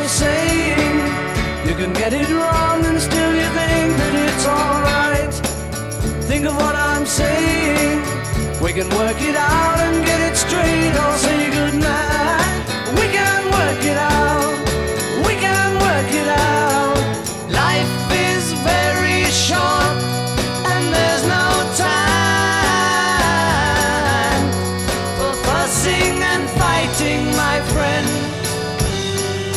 you're saying. You can get it wrong and still you think that it's alright. Think of what I'm saying. We can work it out and get it straight. I'll say